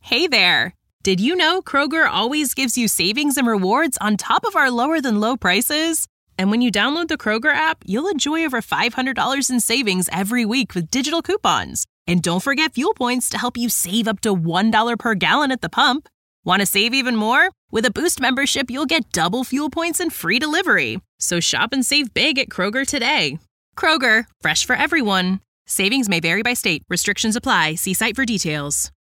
Hey there! Did you know Kroger always gives you savings and rewards on top of our lower-than-low prices? And when you download the Kroger app, you'll enjoy over $500 in savings every week with digital coupons. And don't forget fuel points to help you save up to $1 per gallon at the pump. Want to save even more? With a Boost membership, you'll get double fuel points and free delivery. So shop and save big at Kroger today. Kroger, fresh for everyone. Savings may vary by state. Restrictions apply. See site for details.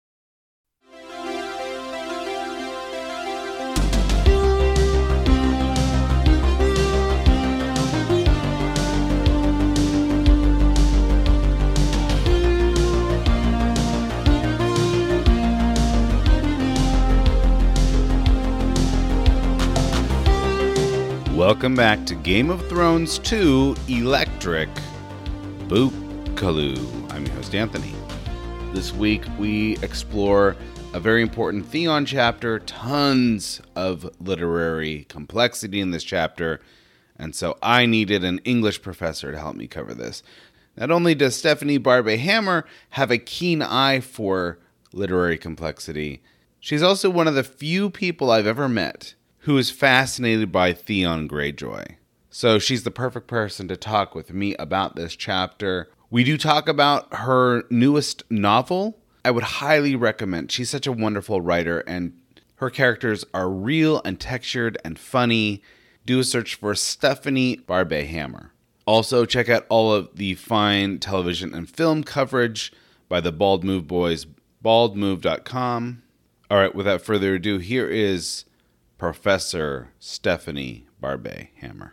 Welcome back to Game of Thrones 2 Electric Bookaloo. I'm your host, Anthony. This week we explore a very important Theon chapter, tons of literary complexity in this chapter, and so I needed an English professor to help me cover this. Not only does Stephanie Barbe-Hammer have a keen eye for literary complexity, she's also one of the few people I've ever met who is fascinated by Theon Greyjoy. So she's the perfect person to talk with me about this chapter. We do talk about her newest novel. I would highly recommend. She's such a wonderful writer, and her characters are real and textured and funny. Do a search for Stephanie Barbe-Hammer. Also, check out all of the fine television and film coverage by the Bald Move Boys, baldmove.com. All right, without further ado, here is Professor Stephanie Barbe-Hammer.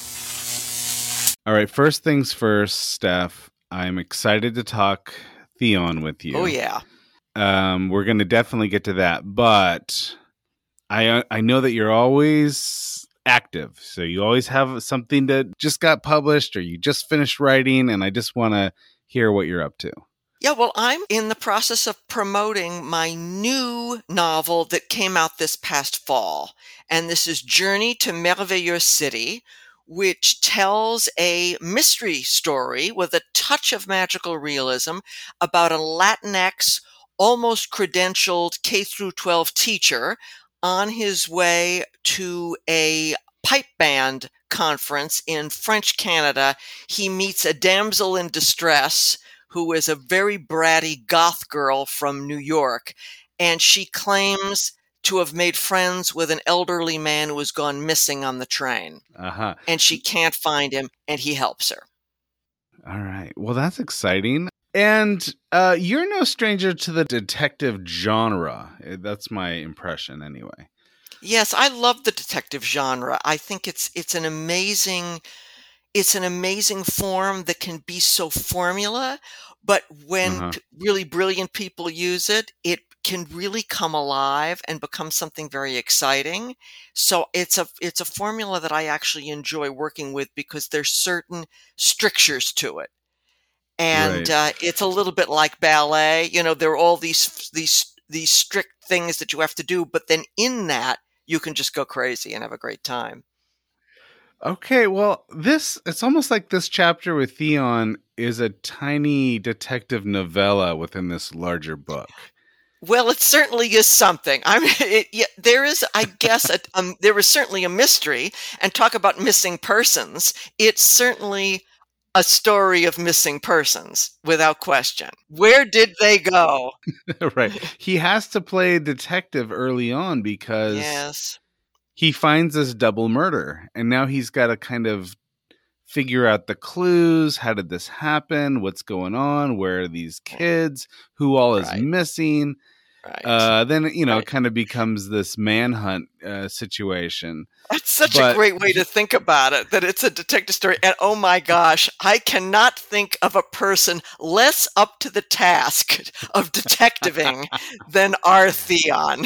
All right, first things first, Steph. I'm excited to talk Theon with you. Oh, yeah. We're going to definitely get to that, but I know that you're always active, so you always have something that just got published or you just finished writing, and I just want to hear what you're up to. Yeah, well, I'm in the process of promoting my new novel that came out this past fall. And this is Journey to Merveilleuse City, which tells a mystery story with a touch of magical realism about a Latinx, almost credentialed K-12 teacher on his way to a pipe band conference in French Canada. He meets a damsel in distress who is a very bratty goth girl from New York, and she claims to have made friends with an elderly man who has gone missing on the train. Uh-huh. And she can't find him, and he helps her. All right. Well, that's exciting. And you're no stranger to the detective genre. That's my impression anyway. Yes, I love the detective genre. I think it's an amazing form that can be so formula, but when really brilliant people use it, it can really come alive and become something very exciting. So it's a formula that I actually enjoy working with because there's certain strictures to it. And it's a little bit like ballet. You know, there are all these strict things that you have to do, but then in that, you can just go crazy and have a great time. Okay, well, it's almost like this chapter with Theon is a tiny detective novella within this larger book. Well, it certainly is something. There is, I guess, there is certainly a mystery, and talk about missing persons. It's certainly a story of missing persons, without question. Where did they go? Right. He has to play detective early on because he finds this double murder, and now he's got to kind of figure out the clues. How did this happen? What's going on? Where are these kids? Who all is missing? Then, it kind of becomes this manhunt situation. That's such a great way to think about it, that it's a detective story. And oh my gosh, I cannot think of a person less up to the task of detectiving than our Theon.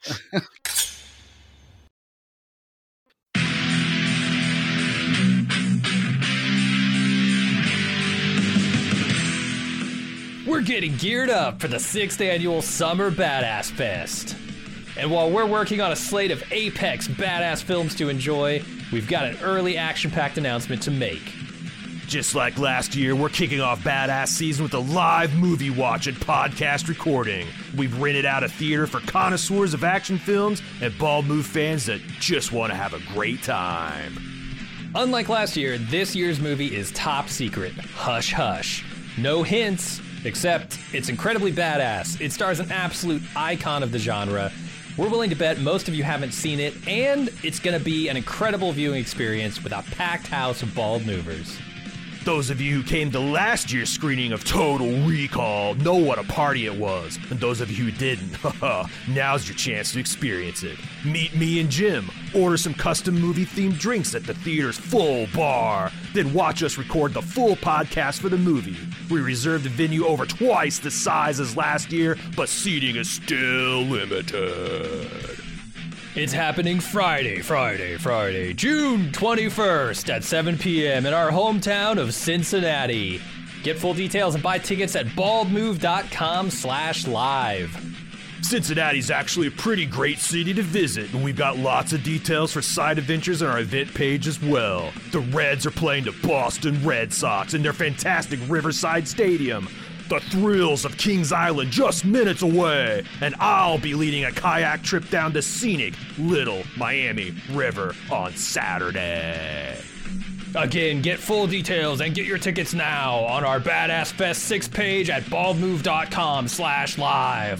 We're getting geared up for the 6th annual Summer Badass Fest. And while we're working on a slate of apex badass films to enjoy, we've got an early action-packed announcement to make. Just like last year, we're kicking off Badass Season with a live movie watch and podcast recording. We've rented out a theater for connoisseurs of action films and Bald Move fans that just want to have a great time. Unlike last year, this year's movie is top secret. Hush hush. No hints, except it's incredibly badass. It stars an absolute icon of the genre. We're willing to bet most of you haven't seen it, and it's going to be an incredible viewing experience with a packed house of bald movers. Those of you who came to last year's screening of Total Recall know what a party it was. And those of you who didn't, now's your chance to experience it. Meet me and Jim, order some custom movie-themed drinks at the theater's full bar, then watch us record the full podcast for the movie. We reserved the venue over twice the size as last year, but seating is still limited. It's happening Friday, June 21st at 7 p.m. in our hometown of Cincinnati. Get full details and buy tickets at baldmove.com/live. Cincinnati's actually a pretty great city to visit, and we've got lots of details for side adventures on our event page as well. The Reds are playing the Boston Red Sox in their fantastic Riverside Stadium. The thrills of Kings Island just minutes away, and I'll be leading a kayak trip down the scenic Little Miami River on Saturday. Again, get full details and get your tickets now on our Badass Fest 6 page at baldmove.com/live.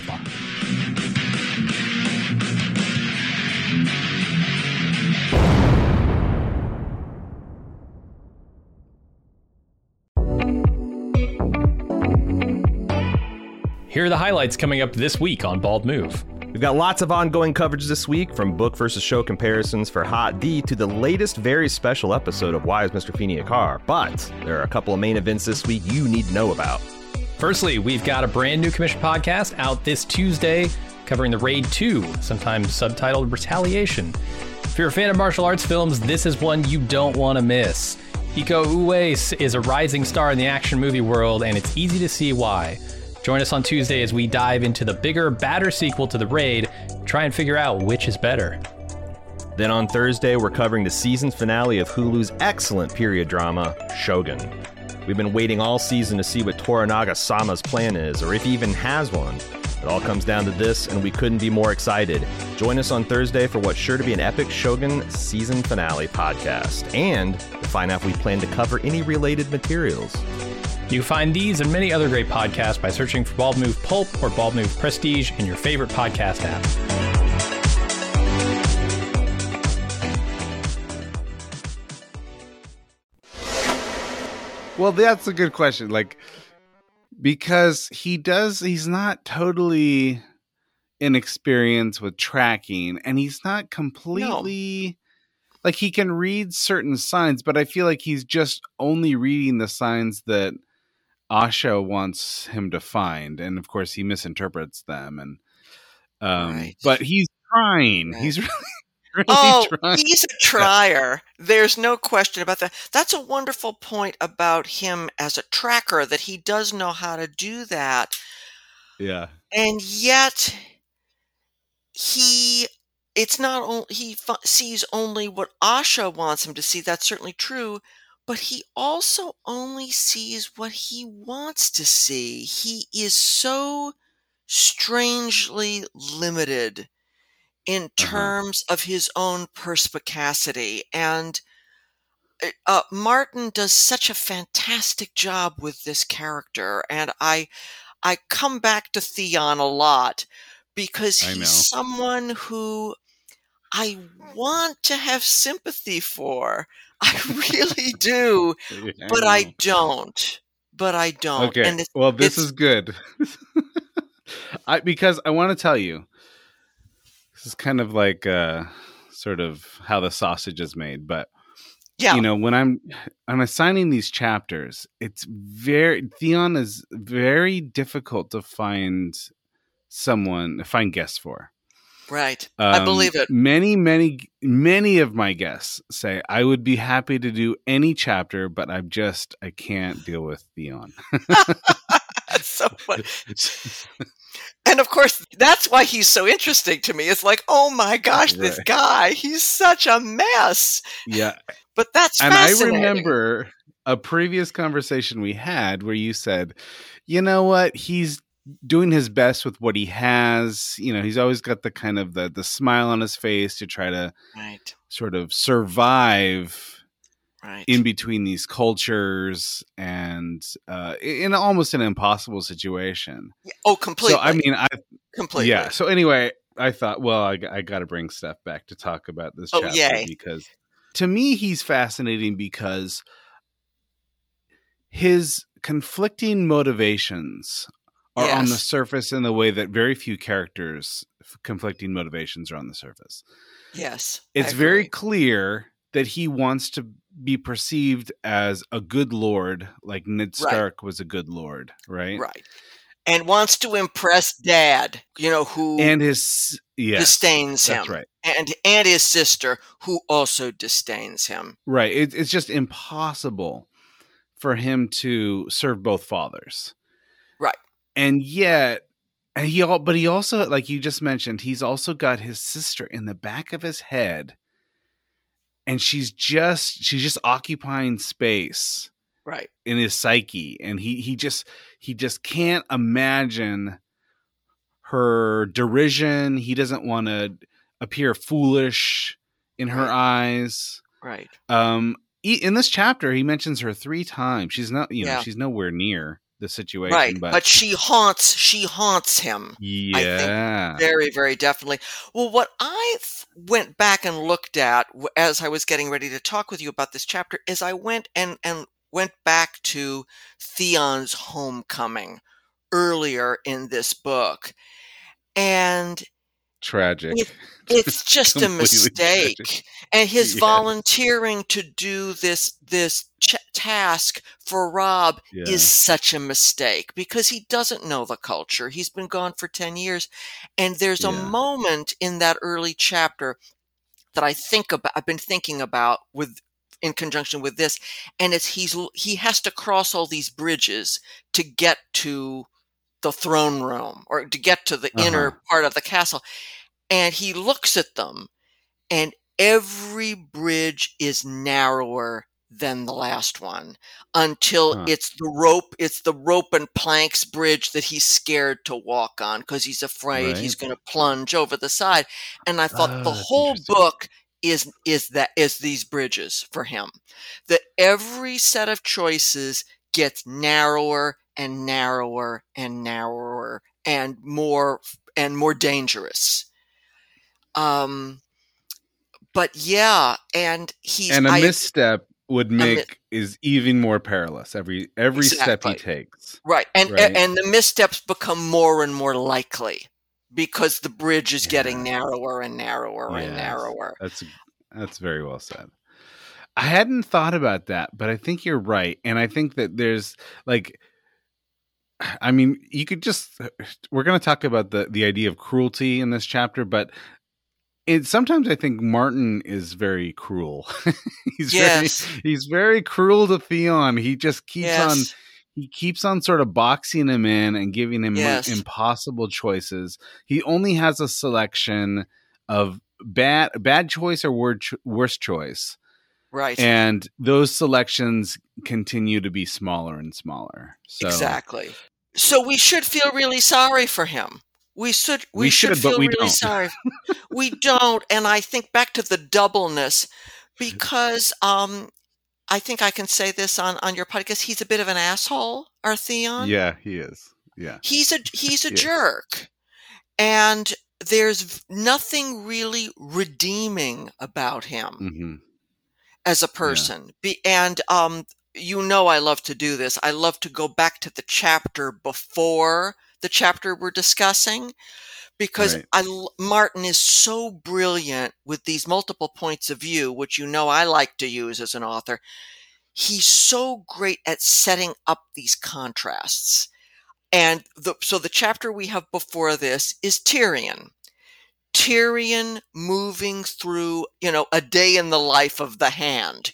Here are the highlights coming up this week on Bald Move. We've got lots of ongoing coverage this week, from book versus show comparisons for Hot D to the latest very special episode of Why is Mr. Feeney a Car? But there are a couple of main events this week you need to know about. Firstly, we've got a brand new commission podcast out this Tuesday covering the Raid 2, sometimes subtitled Retaliation. If you're a fan of martial arts films, this is one you don't want to miss. Iko Uwais is a rising star in the action movie world, and it's easy to see why. Join us on Tuesday as we dive into the bigger, badder sequel to The Raid, try and figure out which is better. Then on Thursday, we're covering the season finale of Hulu's excellent period drama, Shogun. We've been waiting all season to see what Toranaga-sama's plan is, or if he even has one. It all comes down to this, and we couldn't be more excited. Join us on Thursday for what's sure to be an epic Shogun season finale podcast, and to find out if we plan to cover any related materials. You can find these and many other great podcasts by searching for Bald Move Pulp or Bald Move Prestige in your favorite podcast app. Well, that's a good question. Like, because he's not totally inexperienced with tracking, and he's not completely... Like, he can read certain signs, but I feel like he's just only reading the signs that Asha wants him to find, and of course he misinterprets them. And Right. but he's trying. Right. He's really trying. He's a trier. There's no question about that. That's a wonderful point about him as a tracker, that he does know how to do that. Yeah. And yet it's not only sees only what Asha wants him to see. That's certainly true, but he also only sees what he wants to see. He is so strangely limited in terms of his own perspicacity. And Martin does such a fantastic job with this character. And I come back to Theon a lot because he's someone who I want to have sympathy for. I really do, but I don't. Okay. And well, this is good. Because I want to tell you, this is kind of like sort of how the sausage is made. But yeah, you know, when I'm assigning these chapters, Theon is very difficult to find guests for. Right. I believe it. Many of my guests say I would be happy to do any chapter, but I can't deal with Theon. That's so funny. And of course, that's why he's so interesting to me. It's like, oh my gosh, this guy, he's such a mess. Yeah. But that's and fascinating. I remember a previous conversation we had where you said, you know what, he's doing his best with what he has. You know, he's always got the kind of the smile on his face to try to Right. sort of survive Right. in between these cultures and in almost an impossible situation. Oh, completely. So, I mean, completely. yeah. So anyway, I thought, well, I got to bring Steph back to talk about this chapter yay. because to me, he's fascinating because his conflicting motivations are on the Yes. surface in the way that very few characters' conflicting motivations are on the surface. Yes. It's I very agree. clear that he wants to be perceived as a good lord, like Ned Stark was a good lord, right? Right. And wants to impress Dad, who And his disdains him. That's right. And his sister, who also disdains him. Right. It's just impossible for him to serve both fathers. Right. And yet, he also, like you just mentioned, he's also got his sister in the back of his head, and she's just occupying space, right, in his psyche, and he just can't imagine her derision. He doesn't want to appear foolish in her eyes. Right. In this chapter, he mentions her 3 times. She's not, she's nowhere near the situation, right? But she haunts him. Yeah, I think very, very definitely. Well, what I went back and looked at as I was getting ready to talk with you about this chapter is I went back to Theon's homecoming earlier in this book, and tragic. It's just a mistake. Tragic. And his volunteering to do this task for Robb is such a mistake because he doesn't know the culture. He's been gone for 10 years. And there's a moment in that early chapter that I've been thinking about in conjunction with this. And it's he has to cross all these bridges to get to the throne room or to get to the inner part of the castle. And he looks at them, and every bridge is narrower than the last one until it's the rope and planks bridge that he's scared to walk on because he's afraid he's going to plunge over the side. And I thought the whole book is these bridges for him. That every set of choices gets narrower and narrower and narrower and more dangerous. But and a misstep would make is even more perilous every step he takes. Right. And the missteps become more and more likely because the bridge is getting narrower and narrower and narrower. That's very well said. I hadn't thought about that, but I think you're right. And I think that there's you could we're going to talk about the idea of cruelty in this chapter, but sometimes I think Martin is very cruel. He's very cruel to Theon. He just keeps on sort of boxing him in and giving him impossible choices. He only has a selection of bad choice or worst choice. Right. And those selections continue to be smaller and smaller. Exactly. So we should feel really sorry for him. We should feel really sorry. We don't. And I think back to the doubleness because I think I can say this on your podcast. He's a bit of an asshole, our Theon. Yeah, he is. Yeah. He's a jerk. And there's nothing really redeeming about him as a person. And I love to do this. I love to go back to the chapter before the chapter we're discussing because Martin is so brilliant with these multiple points of view, which I like to use as an author. He's so great at setting up these contrasts. And so the chapter we have before this is Tyrion. Tyrion moving through, a day in the life of the Hand.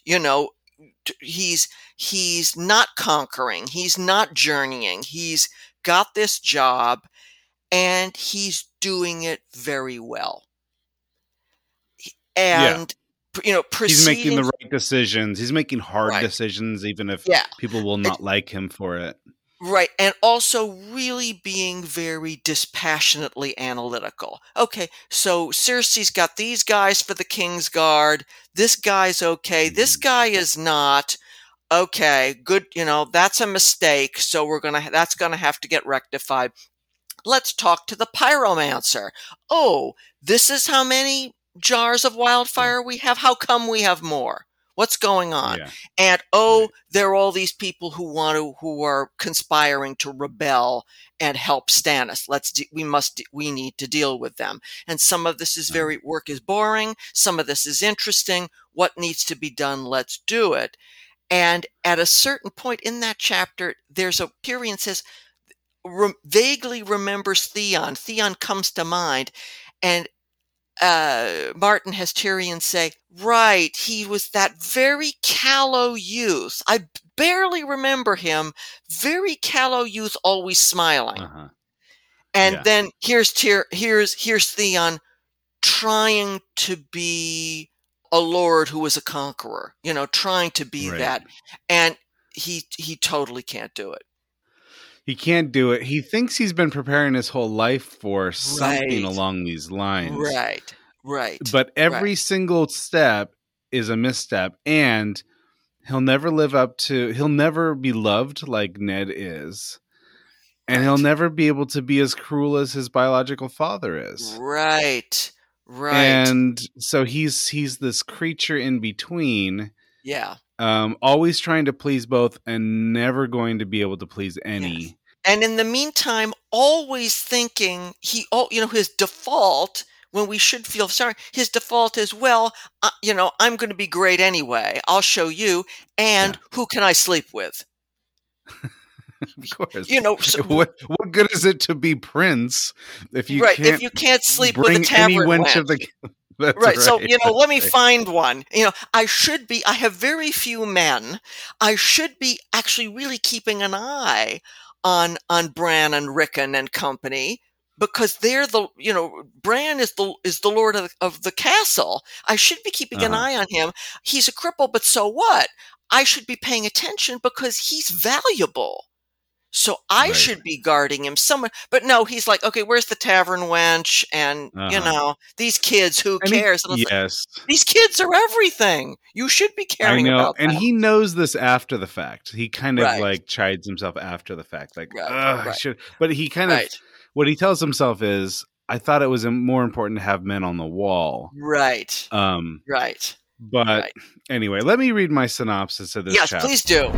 He's not conquering. He's not journeying. He's got this job and he's doing it very well. And He's making proceeding. the right decisions. He's making hard Right. decisions, even if Yeah. people will not like him for it. Right. And also really being very dispassionately analytical. Okay, so Cersei's got these guys for the King's Guard. This guy's okay. This guy is not. Okay, good. That's a mistake. So that's going to have to get rectified. Let's talk to the pyromancer. Oh, this is how many jars of wildfire we have. How come we have more? What's going on? Yeah. And there are all these people who are conspiring to rebel and help Stannis. We need to deal with them. And some of this is work is boring. Some of this is interesting. What needs to be done? Let's do it. And at a certain point in that chapter, Tyrion says, vaguely remembers Theon. Theon comes to mind, and Martin has Tyrion say, right, he was that very callow youth. I barely remember him. Very callow youth, always smiling. Uh-huh. And then here's Theon trying to be a lord who is a conqueror, trying to be that. And he totally can't do it. He can't do it. He thinks he's been preparing his whole life for something along these lines. Right. But every single step is a misstep, and he'll never be loved like Ned is. And he'll never be able to be as cruel as his biological father is. Right. And so he's this creature in between. Yeah. Always trying to please both and never going to be able to please any. Yes. And in the meantime, always thinking his default, when we should feel sorry, his default is, well, I'm going to be great anyway. I'll show you. And who can I sleep with? Of course. So, what good is it to be prince if you can't sleep with a tavern wench? That's right. So, let me find one. I have very few men. I should be actually really keeping an eye on Bran and Rickon and company, because they're Bran is the lord of the castle. I should be keeping an eye on him. He's a cripple, but so what? I should be paying attention because he's valuable. So I should be guarding him somewhere. But no, he's like, okay, where's the tavern wench? And, these kids, who cares? Yes. These kids are everything. You should be caring about them. And he knows this after the fact. He kind of chides himself after the fact. Like, I should. But he kind of, what he tells himself is, I thought it was more important to have men on the wall. Right. But anyway, let me read my synopsis of this chapter. Yes, please do.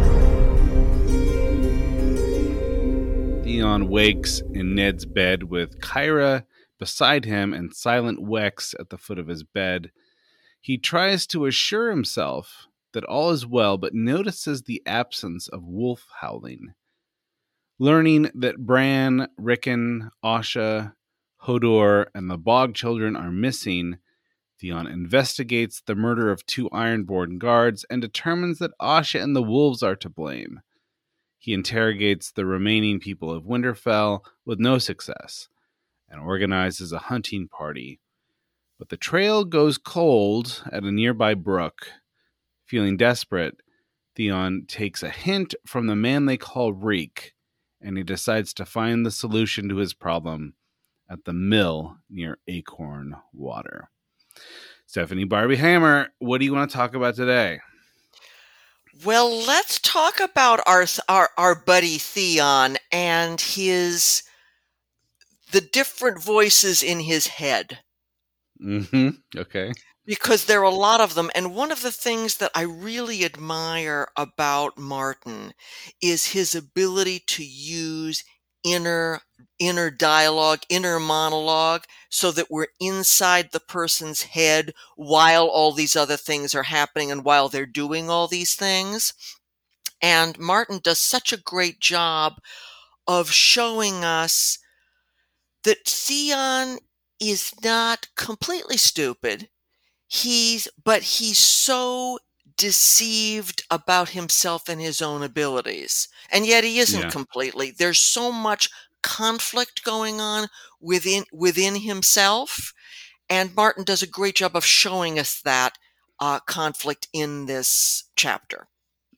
Theon wakes in Ned's bed with Kyra beside him and silent Wex at the foot of his bed. He tries to assure himself that all is well, but notices the absence of wolf howling. Learning that Bran, Rickon, Asha, Hodor, and the Bog children are missing, Theon investigates the murder of 2 Ironborn guards and determines that Asha and the wolves are to blame. He interrogates the remaining people of Winterfell with no success and organizes a hunting party. But the trail goes cold at a nearby brook. Feeling desperate, Theon takes a hint from the man they call Reek, and he decides to find the solution to his problem at the mill near Acorn Water. Stephanie Barbie Hammer, what do you want to talk about today? Well, let's talk about our buddy Theon and the different voices in his head. Okay. Because there are a lot of them. And one of the things that I really admire about Martin is his ability to use inner dialogue, inner monologue, so that we're inside the person's head while all these other things are happening and while they're doing all these things. And Martin does such a great job of showing us that Theon is not completely stupid. But he's so deceived about himself and his own abilities. And yet he isn't completely. There's so much conflict going on within himself. And Martin does a great job of showing us that conflict in this chapter.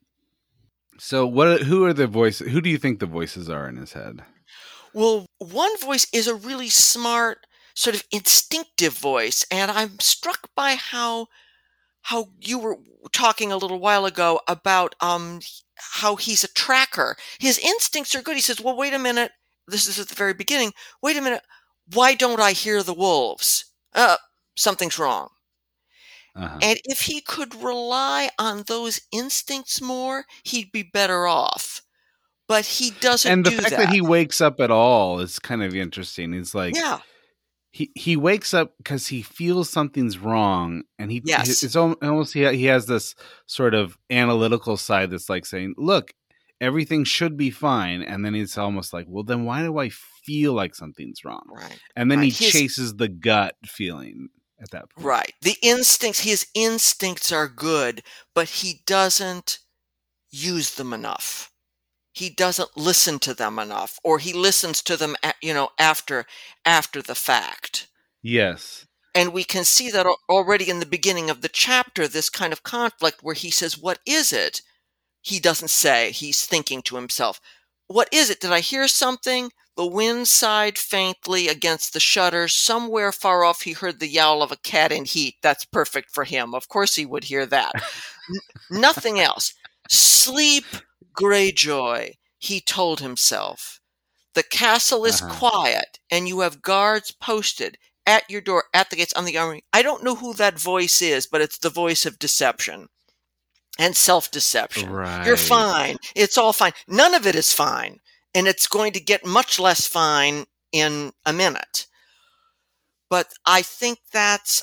So who do you think the voices are in his head? Well, one voice is a really smart, sort of instinctive voice, and I'm struck by how you were talking a little while ago about how he's a tracker. His instincts are good. He says, well, wait a minute. This is at the very beginning. Wait a minute. Why don't I hear the wolves? Something's wrong. Uh-huh. And if he could rely on those instincts more, he'd be better off. But he doesn't And the do fact that. that he wakes up at all is kind of interesting. It's like, Yeah. He wakes up because he feels something's wrong, and Yes. it's almost he has this sort of analytical side that's like saying, "Look, everything should be fine," and then it's almost like, "Well, then why do I feel like something's wrong?" Right. And then Right. he chases the gut feeling at that point. Right. His instincts are good, but he doesn't use them enough. He doesn't listen to them enough, or he listens to them, after the fact. Yes. And we can see that already in the beginning of the chapter, this kind of conflict where he says, what is it? He doesn't say, he's thinking to himself, what is it? Did I hear something? The wind sighed faintly against the shutters. Somewhere far off, he heard the yowl of a cat in heat. That's perfect for him. Of course he would hear that. Nothing else. Sleep, Greyjoy, he told himself. The castle is quiet, and you have guards posted at your door, at the gates, on the armory. I don't know who that voice is, but it's the voice of deception and self-deception. Right. You're fine. It's all fine. None of it is fine, and it's going to get much less fine in a minute. But I think that's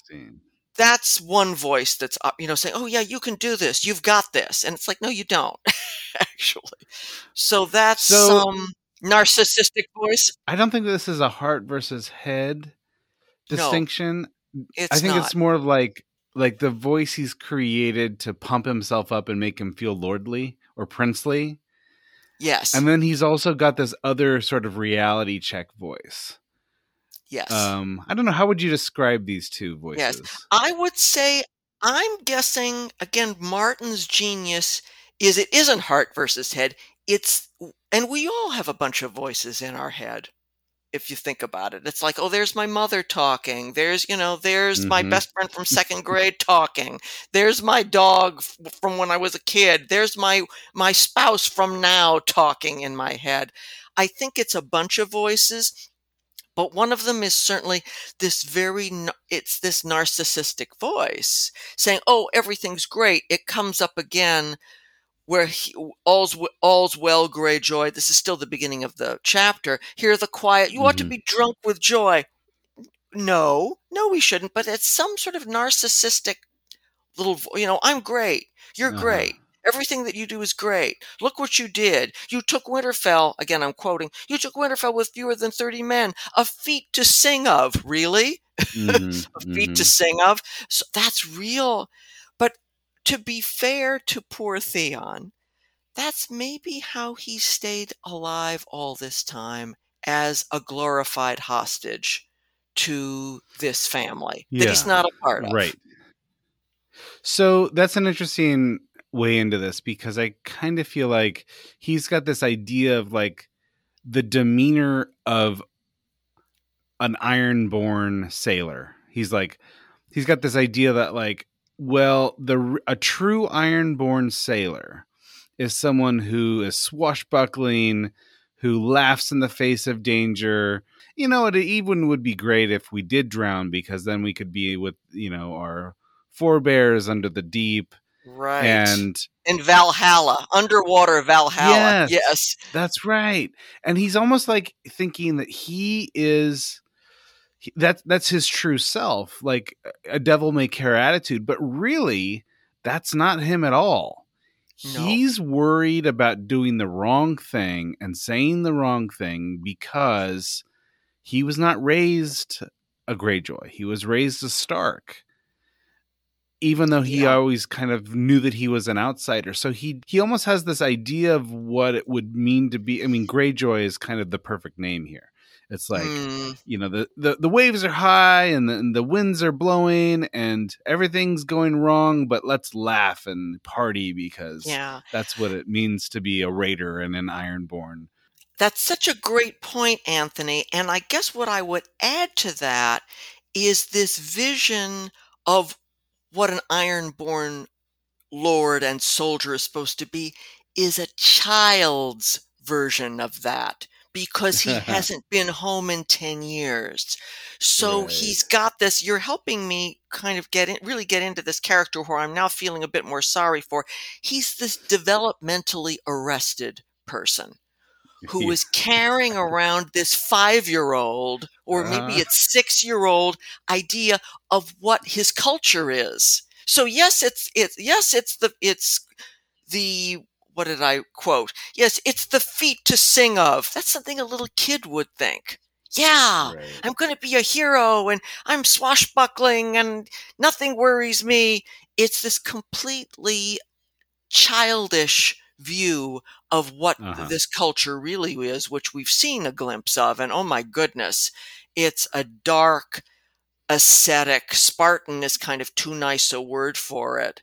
one voice that's up, saying, oh yeah, you can do this. You've got this. And it's like, no, you don't actually. So that's some narcissistic voice. I don't think this is a heart versus head distinction. No, I think it's more of like the voice he's created to pump himself up and make him feel lordly or princely. Yes. And then he's also got this other sort of reality check voice. Yes. I don't know. How would you describe these two voices? Yes. I would say, I'm guessing, again, Martin's genius is it isn't heart versus head. And we all have a bunch of voices in our head, if you think about it. It's like, oh, there's my mother talking. There's my best friend from second grade talking. There's my dog from when I was a kid. There's my spouse from now talking in my head. I think it's a bunch of voices. But one of them is certainly this this narcissistic voice saying, oh, everything's great. It comes up again where all's well, Greyjoy. This is still the beginning of the chapter. Hear the quiet. You ought to be drunk with joy. No, we shouldn't. But it's some sort of narcissistic little, I'm great. You're great. Everything that you do is great. Look what you did. You took Winterfell, again I'm quoting, you took Winterfell with fewer than 30 men, a feat to sing of. Really? A feat to sing of? So that's real. But to be fair to poor Theon, that's maybe how he stayed alive all this time as a glorified hostage to this family that he's not a part of. Right. So that's an interesting way into this, because I kind of feel like he's got this idea of like the demeanor of an ironborn sailor. He's got this idea that like, well, a true ironborn sailor is someone who is swashbuckling, who laughs in the face of danger. It even would be great if we did drown, because then we could be with, our forebears under the deep. Right. And in Valhalla, underwater Valhalla. Yes. That's right. And he's almost like thinking that that's his true self, like a devil may care attitude, but really that's not him at all. No. He's worried about doing the wrong thing and saying the wrong thing because he was not raised a Greyjoy. He was raised a Stark. Even though he always kind of knew that he was an outsider. So he almost has this idea of what it would mean to be. I mean, Greyjoy is kind of the perfect name here. It's like, Mm, the waves are high and the winds are blowing and everything's going wrong, but let's laugh and party because yeah. that's what it means to be a raider and an Ironborn. That's such a great point, Anthony. And I guess what I would add to that is this vision of what an Ironborn lord and soldier is supposed to be is a child's version of that because he hasn't been home in 10 years. So Right. he's got this. You're helping me kind of really get into this character who I'm now feeling a bit more sorry for. He's this developmentally arrested person who is carrying around this 5-year-old, or maybe it's 6-year-old idea of what his culture is. So yes, it's the what did I quote? Yes, it's the feat to sing of. That's something a little kid would think. Yeah, Right. I'm going to be a hero and I'm swashbuckling and nothing worries me. It's this completely childish view of what this culture really is, which we've seen a glimpse of. And oh my goodness, it's a dark, ascetic, Spartan is kind of too nice a word for it,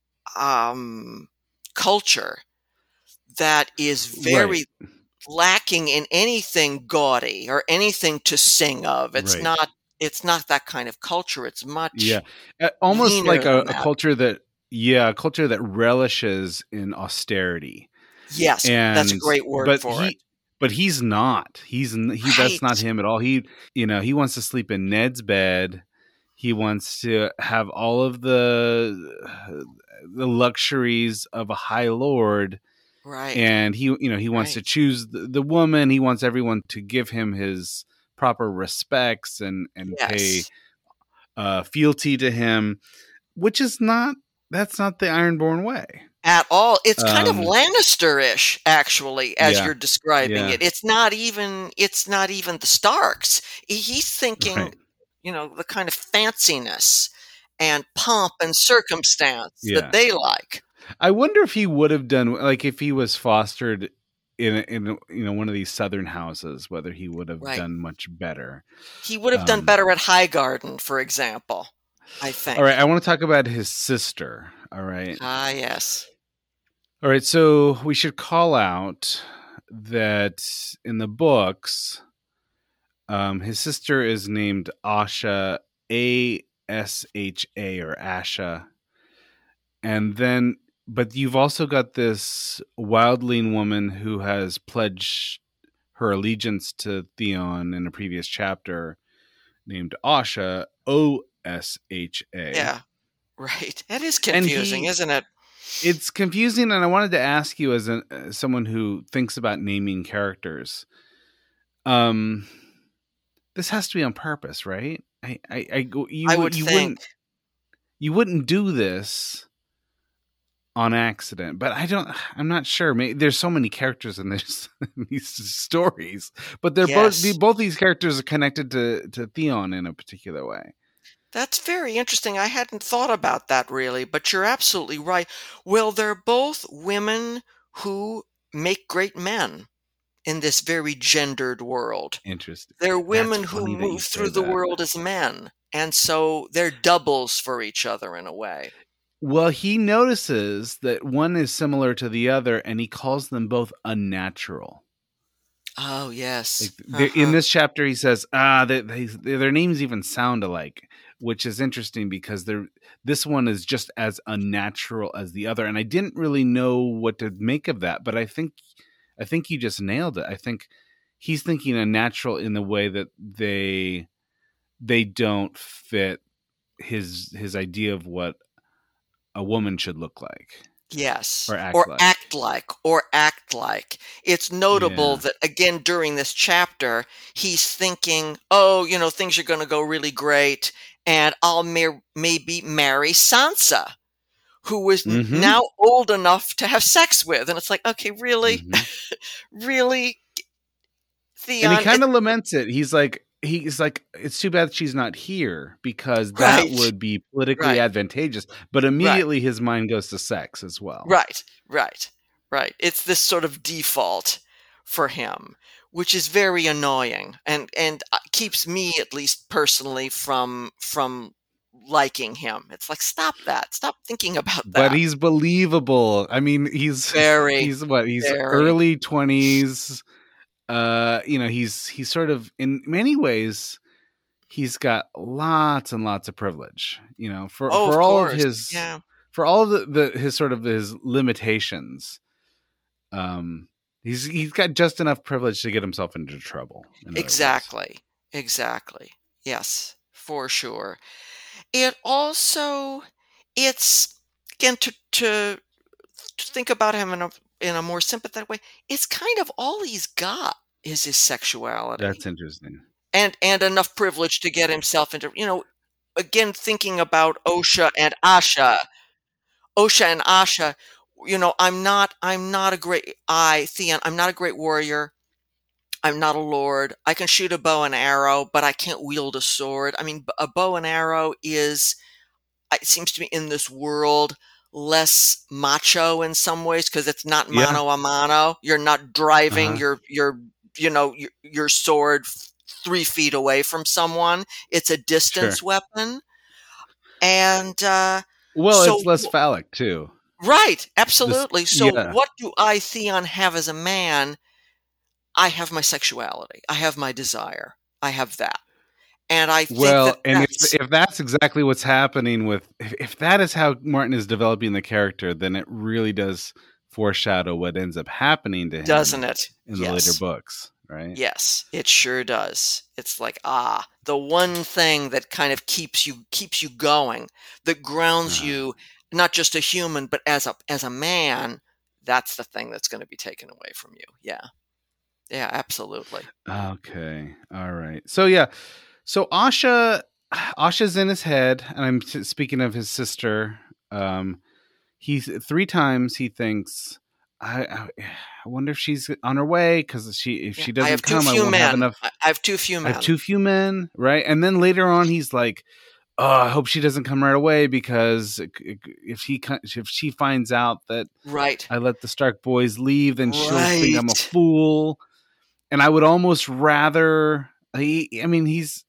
culture that is very lacking in anything gaudy or anything to sing of. It's Right. it's not that kind of culture. It's much almost leaner like than a that. culture that a culture that relishes in austerity. Yes, that's a And great word for it. But he's not. That's not Right. him at all. He wants to sleep in Ned's bed. He wants to have all of the luxuries of a high lord. Right. And he wants to choose the woman. He wants everyone to give him his proper respects and pay Yes. fealty to him, which is that's not the Ironborn way. At all. It's kind of Lannister-ish, actually, as Yeah. you're describing Yeah. it. It's not even the Starks. He's thinking, Right. the kind of fanciness and pomp and circumstance Yeah. that they like. I wonder if he would have done, like, if he was fostered in one of these southern houses, whether he would have Right. done much better. He would have done better at Highgarden, for example, I think. All right, I want to talk about his sister. All right. Ah, yes. All right, so we should call out that in the books, his sister is named Asha, Asha, or Asha. And then, but you've also got this wildling woman who has pledged her allegiance to Theon in a previous chapter, named Asha, Osha. Yeah, right. That is confusing, isn't it? It's confusing, and I wanted to ask you, as someone who thinks about naming characters, this has to be on purpose, right? I would think. You wouldn't do this on accident, but I'm not sure. Maybe there's so many characters in these stories, but they're both these characters are connected to Theon in a particular way. That's very interesting. I hadn't thought about that really, but you're absolutely right. Well, they're both women who make great men in this very gendered world. Interesting. They're women who move through the world as men, and so they're doubles for each other in a way. Well, he notices that one is similar to the other, and he calls them both unnatural. Oh, yes. In this chapter, he says, their names even sound alike, which is interesting because this one is just as unnatural as the other. And I didn't really know what to make of that, but I think you just nailed it. I think he's thinking unnatural in the way that they don't fit his idea of what a woman should look like. Yes. Or act like. It's notable that, again, during this chapter, he's thinking, things are going to go really great, and I'll maybe marry Sansa, who is now old enough to have sex with. And it's like, okay, really? Really? Theon? And he kind of laments it. He's like, it's too bad she's not here because that would be politically advantageous. But immediately his mind goes to sex as well. Right. It's this sort of default for him, which is very annoying and keeps me, at least personally, from liking him. It's like, stop that. Stop thinking about But that. he's believable. I mean, he's Very, what? He's very. early 20s. He's sort of, in many ways, he's got lots and lots of privilege. For Oh, of all of course. his Yeah. for all of his limitations. He's got just enough privilege to get himself into trouble. in other words. Exactly. Yes, for sure. It also, it's, again, to think about him in a more sympathetic way, it's kind of all he's got is his sexuality. That's interesting. And enough privilege to get himself into, again, thinking about Osha and Asha, I'm not a great, Theon, I'm not a great warrior. I'm not a lord. I can shoot a bow and arrow, but I can't wield a sword. I mean, a bow and arrow is, it seems to me, in this world, less macho in some ways, because it's not mano a mano. You're not driving your sword 3 feet away from someone. It's a distance weapon. And it's less phallic too. Right, absolutely. What do I, Theon, have as a man? I have my sexuality. I have my desire. I have that. And I think if that's exactly what's happening if that is how Martin is developing the character, then it really does foreshadow what ends up happening to him, doesn't it? In the later books, right? Yes, it sure does. It's like, the one thing that kind of keeps you going, that grounds you, not just a human, but as a man. That's the thing that's going to be taken away from you. Yeah, absolutely. Okay, all right. So Asha's in his head, and I'm speaking of his sister. He's 3 times he thinks, I wonder if she's on her way, because if she doesn't come, I won't have enough. I have too few men. I have too few men, right? And then later on, he's like, "Oh, I hope she doesn't come right away, because if she finds out that I let the Stark boys leave, then she'll think I'm a fool." And I would almost rather. He's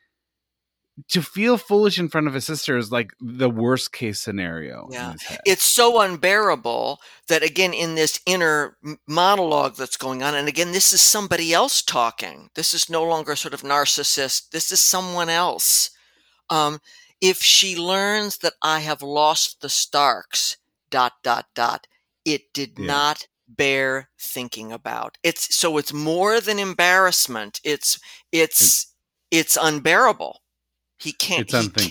to feel foolish in front of his sister is like the worst case scenario. Yeah, in his head. It's so unbearable that, again, in this inner monologue that's going on, and again, this is somebody else talking. This is no longer sort of narcissist. This is someone else. If she learns that I have lost the Starks, ... it did not bear thinking about. It's more than embarrassment. It's unbearable. He can't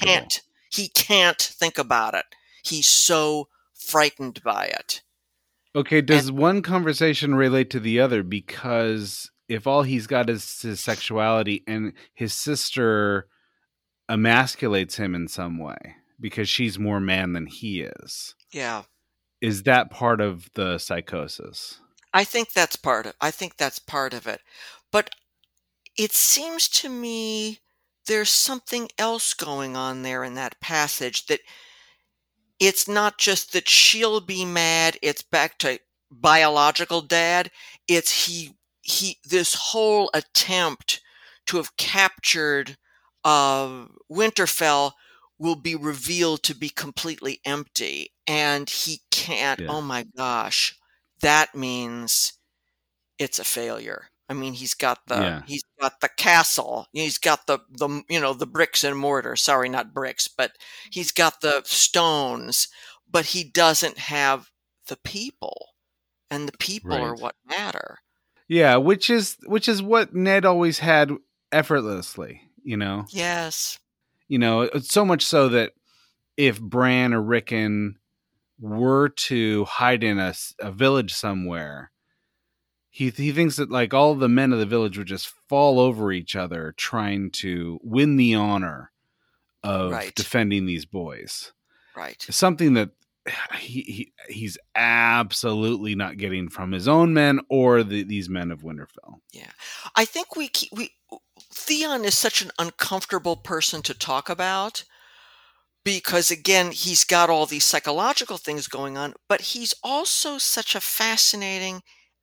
think about it. He's so frightened by it. Okay, does one conversation relate to the other? Because if all he's got is his sexuality, and his sister emasculates him in some way because she's more man than he is. Yeah. Is that part of the psychosis? I think that's part of it. But it seems to me there's something else going on there in that passage, that it's not just that she'll be mad, it's back to biological dad. It's this whole attempt to have captured Winterfell will be revealed to be completely empty, and he can't. Yeah. Oh my gosh, that means it's a failure. I mean, he's got the castle, he's got the bricks and mortar. Sorry, not bricks, but he's got the stones, but he doesn't have the people, and the people are what matter. Yeah, which is what Ned always had effortlessly. Yes. So much so that if Bran or Rickon were to hide in a village somewhere, he thinks that like all the men of the village would just fall over each other trying to win the honor of defending these boys. Right. Something that he's absolutely not getting from his own men or these men of Winterfell. Yeah, I think Theon is such an uncomfortable person to talk about, because again, he's got all these psychological things going on, but he's also such a fascinating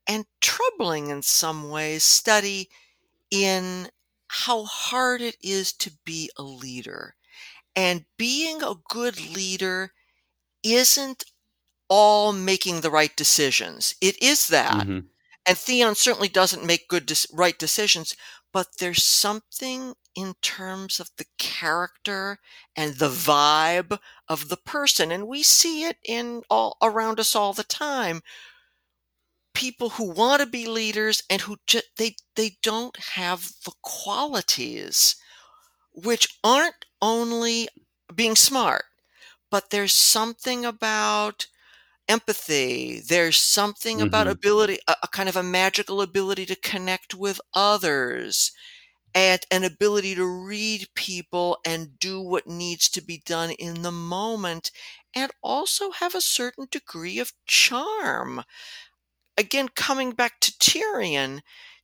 and troubling in some ways study in how hard it is to be a leader. And being a good leader isn't all making the right decisions. It is that. Mm-hmm. And Theon certainly doesn't make right decisions, but there's something in terms of the character and the vibe of the person. And we see it in all around us all the time. People who want to be leaders and who they don't have the qualities, which aren't only being smart, but there's something about empathy. There's something about Mm-hmm. ability, a kind of a magical ability to connect with others, and an ability to read people and do what needs to be done in the moment, and also have a certain degree of charm. Again, coming back to Tyrion,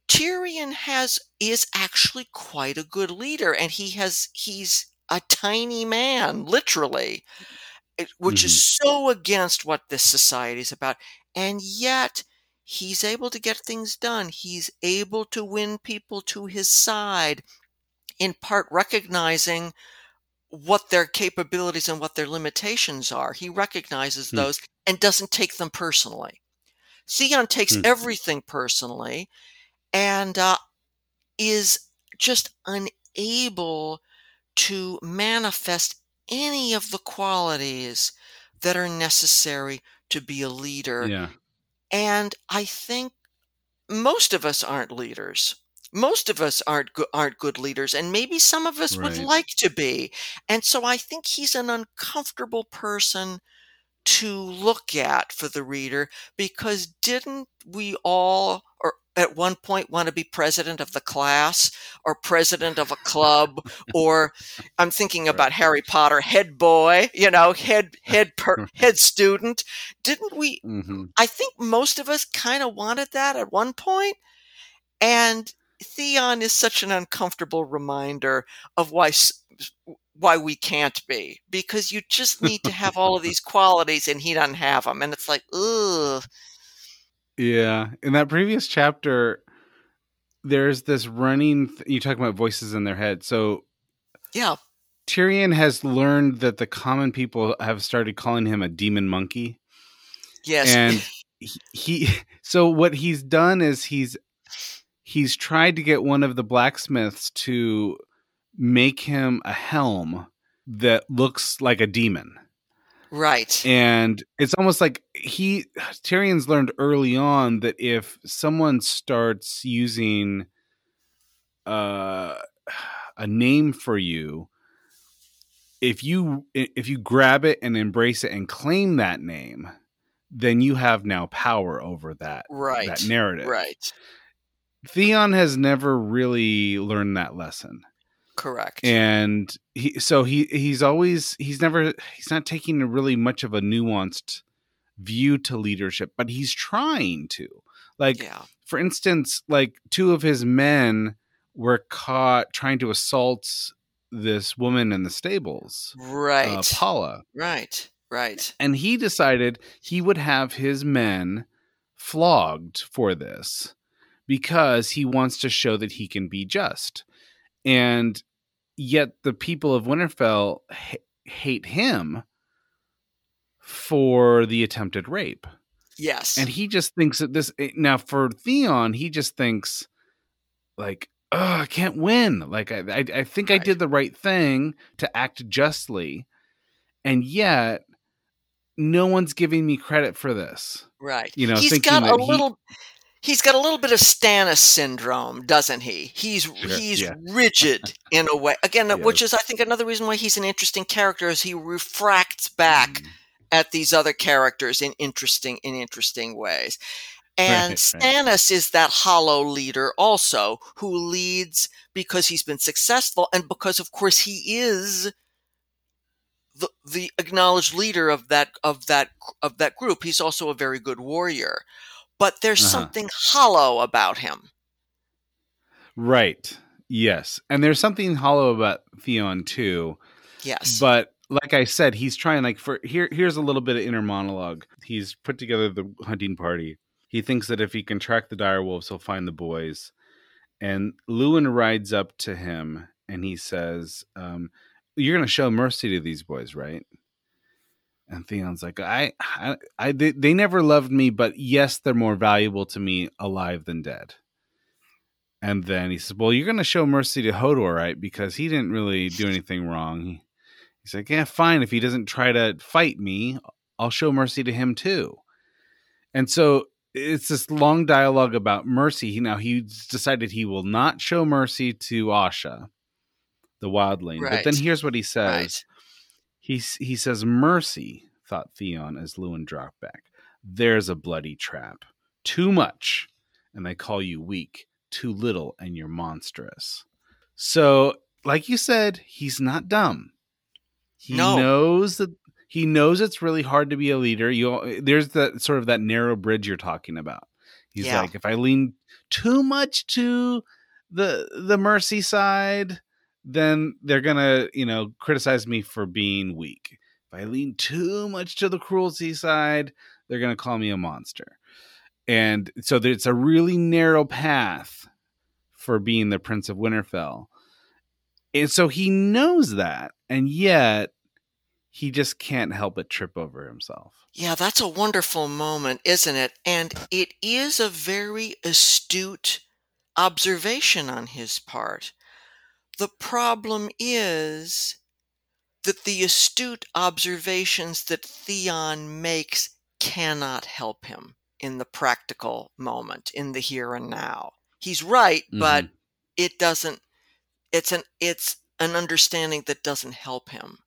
is actually quite a good leader, and he's a tiny man, literally, which Mm-hmm. is so against what this society is about. And yet he's able to get things done. He's able to win people to his side, in part recognizing what their capabilities and what their limitations are. He recognizes those and doesn't take them personally. Theon takes everything personally and is just unable to manifest any of the qualities that are necessary to be a leader. Yeah. And I think most of us aren't leaders. Most of us aren't good leaders, and maybe some of us would Right. like to be. And so I think he's an uncomfortable person to look at for the reader, because didn't we all, or at one point, want to be president of the class or president of a club, or I'm thinking about Harry Potter, head boy, head student. Didn't we? Mm-hmm. I think most of us kind of wanted that at one point. And Theon is such an uncomfortable reminder of why we can't be, because you just need to have all of these qualities and he doesn't have them. And it's like, ugh. Yeah. In that previous chapter, there's this running, you talk about voices in their head. So Yeah. Tyrion has learned that the common people have started calling him a demon monkey. Yes. And so what he's done is he's tried to get one of the blacksmiths to make him a helm that looks like a demon. Right. And it's almost like Tyrion's learned early on that if someone starts using a name for you, if you grab it and embrace it and claim that name, then you have now power over that narrative. Right. Theon has never really learned that lesson. Correct. And he's not taking really much of a nuanced view to leadership, but he's trying to. For instance, like 2 of his men were caught trying to assault this woman in the stables. Right. Paula. Right. And he decided he would have his men flogged for this because he wants to show that he can be just. And yet the people of Winterfell hate him for the attempted rape. Yes. And he just thinks that now for Theon, he just thinks like, oh, I can't win. Like, I think I did the right thing to act justly. And yet no one's giving me credit for this. Right. He's got a little bit of Stannis syndrome, doesn't he? He's rigid in a way. Again, which is, I think, another reason why he's an interesting character, is he refracts back at these other characters in interesting ways. And Stannis is that hollow leader also, who leads because he's been successful and because, of course, he is the acknowledged leader of that group. He's also a very good warrior. But there's something hollow about him. Right. Yes. And there's something hollow about Theon too. Yes. But like I said, he's trying, here's a little bit of inner monologue. He's put together the hunting party. He thinks that if he can track the direwolves, he'll find the boys. And Lewin rides up to him and he says, you're going to show mercy to these boys, right? And Theon's like, they never loved me, but yes, they're more valuable to me alive than dead. And then he says, well, you're going to show mercy to Hodor, right? Because he didn't really do anything wrong. He's like, yeah, fine. If he doesn't try to fight me, I'll show mercy to him too. And so it's this long dialogue about mercy. Now he's decided he will not show mercy to Asha, the wildling. Right. But then here's what he says. Right. He says, mercy, thought Theon as Lewin dropped back. There's a bloody trap. Too much, and they call you weak. Too little, and you're monstrous. So, like you said, he's not dumb. He knows it's really hard to be a leader. There's that sort of that narrow bridge you're talking about. He's like, if I lean too much to the mercy side, then they're gonna, criticize me for being weak. If I lean too much to the cruelty side, they're gonna call me a monster. And so it's a really narrow path for being the Prince of Winterfell. And so he knows that, and yet he just can't help but trip over himself. Yeah, that's a wonderful moment, isn't it? And it is a very astute observation on his part. The problem is that the astute observations that Theon makes cannot help him in the practical moment, in the here and now. He's right, but it doesn't. It's an understanding that doesn't help him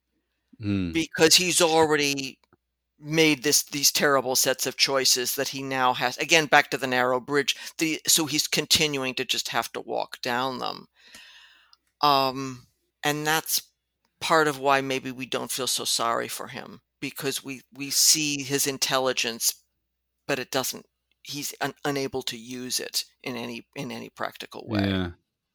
because he's already made these terrible sets of choices that he now has. Again, back to the narrow bridge. So he's continuing to just have to walk down them. And that's part of why maybe we don't feel so sorry for him, because we see his intelligence, but it doesn't. He's unable to use it in any practical way. Yeah.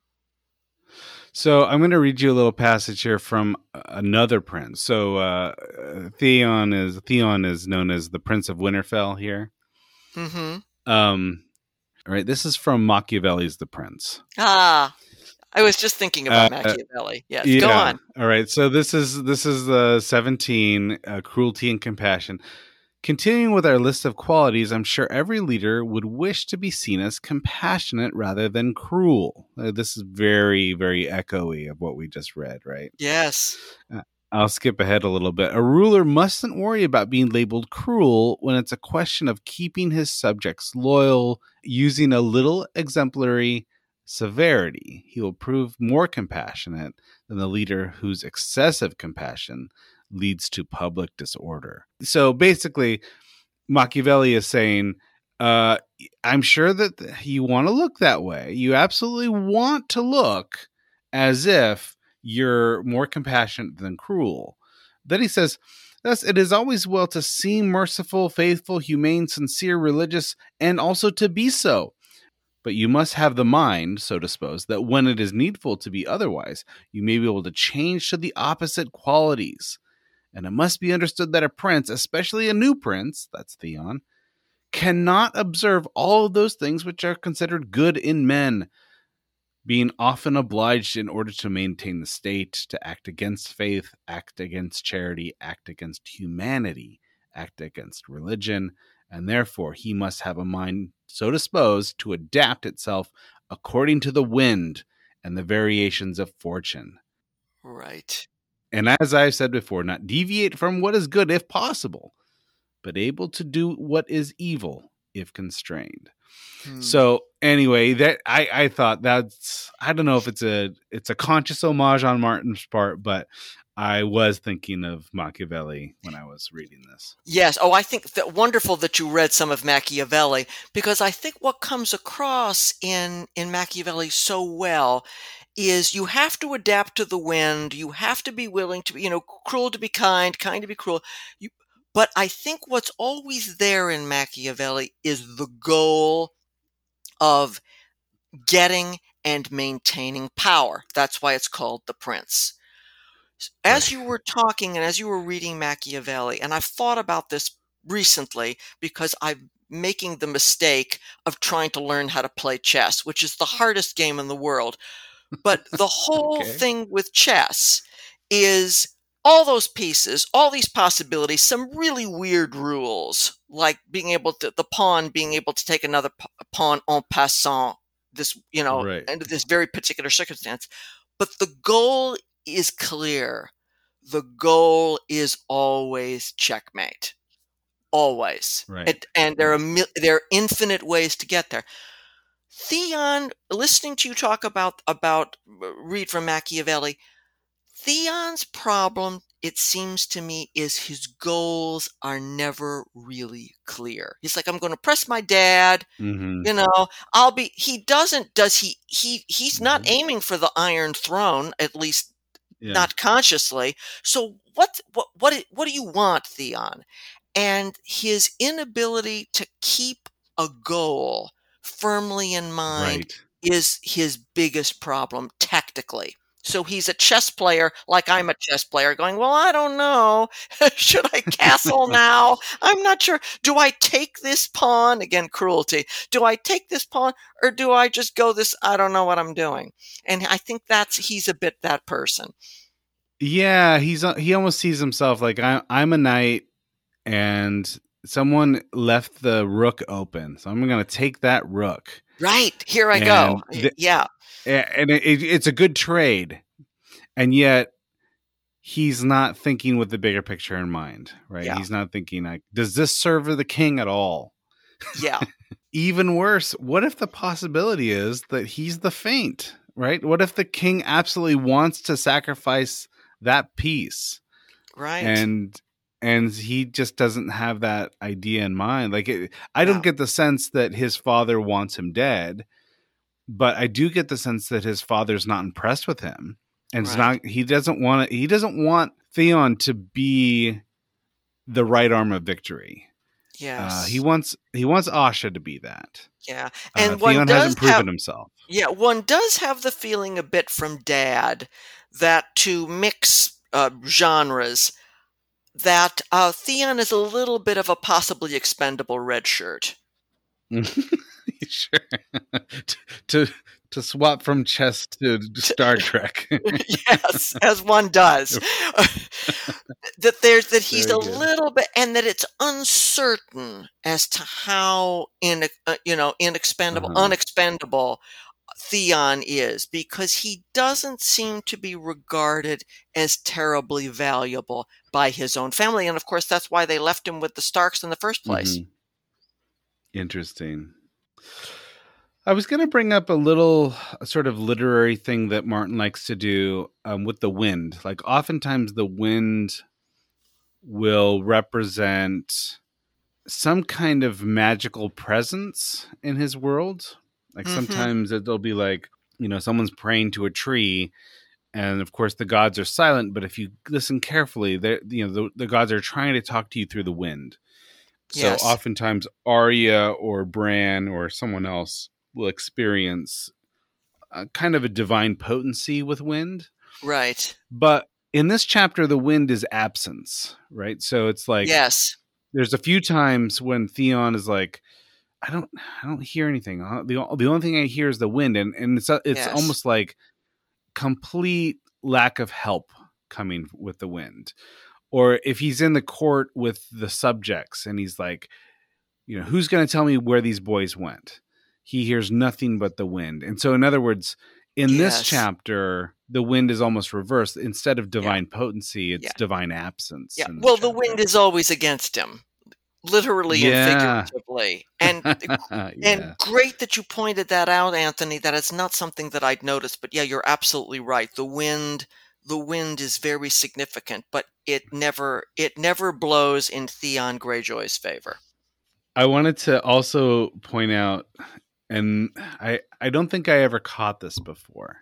So I'm going to read you a little passage here from another prince. So Theon is known as the Prince of Winterfell here. Mm-hmm. All right. This is from Machiavelli's The Prince. I was just thinking about Machiavelli. Yes, yeah. Go on. All right. So this is 17, cruelty and compassion. Continuing with our list of qualities, I'm sure every leader would wish to be seen as compassionate rather than cruel. This is very, very echoey of what we just read, right? Yes. I'll skip ahead a little bit. A ruler mustn't worry about being labeled cruel when it's a question of keeping his subjects loyal, using a little exemplary severity. He will prove more compassionate than the leader whose excessive compassion leads to public disorder. So basically, Machiavelli is saying, I'm sure that you want to look that way. You absolutely want to look as if you're more compassionate than cruel. Then he says, thus, it is always well to seem merciful, faithful, humane, sincere, religious, and also to be so. But you must have the mind, so to suppose, that when it is needful to be otherwise, you may be able to change to the opposite qualities. And it must be understood that a prince, especially a new prince, that's Theon, cannot observe all of those things which are considered good in men, being often obliged in order to maintain the state, to act against faith, act against charity, act against humanity, act against religion, and therefore he must have a mind so disposed to adapt itself according to the wind and the variations of fortune. Right. And as I've said before, not deviate from what is good if possible, but able to do what is evil if constrained. So anyway, that I thought that's, I don't know if it's a conscious homage on Martin's part, but I was thinking of Machiavelli when I was reading this. Yes. Oh, I think that wonderful that you read some of Machiavelli, because I think what comes across in Machiavelli so well is you have to adapt to the wind. You have to be willing to be, cruel to be kind, kind to be cruel. But I think what's always there in Machiavelli is the goal of getting and maintaining power. That's why it's called The Prince. As you were talking and as you were reading Machiavelli, and I've thought about this recently because I've making the mistake of trying to learn how to play chess, which is the hardest game in the world. But the whole Okay. thing with chess is all those pieces, all these possibilities, some really weird rules, like being able to, the pawn being able to take another pawn en passant, this, Right. under this very particular circumstance. But the goal is clear. The goal is always checkmate. Always. Right. And there are infinite ways to get there. Theon, listening to you talk about read from Machiavelli, Theon's problem, it seems to me, is his goals are never really clear. He's like, I'm going to press my dad. Mm-hmm. He's not aiming for the Iron Throne, at least Yeah. not consciously. So what do you want, Theon? And his inability to keep a goal firmly in mind Right. is his biggest problem tactically. So he's a chess player, like I'm a chess player, going, well, I don't know. Should I castle now? I'm not sure. Do I take this pawn? Again, cruelty. Do I take this pawn, or do I just go this? I don't know what I'm doing. And I think he's a bit that person. Yeah, he almost sees himself like I'm a knight, and someone left the rook open, so I'm going to take that rook. Right, here I go. Yeah. And it's a good trade, and yet he's not thinking with the bigger picture in mind, right? Yeah. He's not thinking like, does this serve the king at all? Yeah. Even worse, what if the possibility is that he's the feint, right? What if the king absolutely wants to sacrifice that piece, right? And he just doesn't have that idea in mind. Like, I don't get the sense that his father wants him dead. But I do get the sense that his father's not impressed with him, and he doesn't want Theon to be the right arm of victory. Yes, he wants Asha to be that. Yeah, and Theon hasn't proven himself. Yeah, one does have the feeling a bit from Dad that to mix genres, that Theon is a little bit of a possibly expendable red shirt. Sure. to swap from chess to Star Trek. Yes, as one does. that he's a little bit, and that it's uncertain as to how unexpendable Theon is, because he doesn't seem to be regarded as terribly valuable by his own family, and of course that's why they left him with the Starks in the first place. Mm-hmm. Interesting. I was going to bring up a sort of literary thing that Martin likes to do with the wind. Like, oftentimes the wind will represent some kind of magical presence in his world. Like, sometimes it'll be like, someone's praying to a tree, and of course the gods are silent. But if you listen carefully, the gods are trying to talk to you through the wind. So oftentimes Arya or Bran or someone else will experience kind of a divine potency with wind. Right. But in this chapter, the wind is absence, right? So it's like, there's a few times when Theon is like, I don't hear anything. The only thing I hear is the wind. And it's almost like complete lack of help coming with the wind. Or if he's in the court with the subjects and he's like, who's going to tell me where these boys went? He hears nothing but the wind. And so, in other words, in this chapter, the wind is almost reversed. Instead of divine potency, it's divine absence. Yeah. Well, the wind is always against him, literally and figuratively. And and great that you pointed that out, Anthony, that it's not something that I'd noticed. But yeah, you're absolutely right. The wind is very significant, but it never blows in Theon Greyjoy's favor. I wanted to also point out, and I don't think I ever caught this before,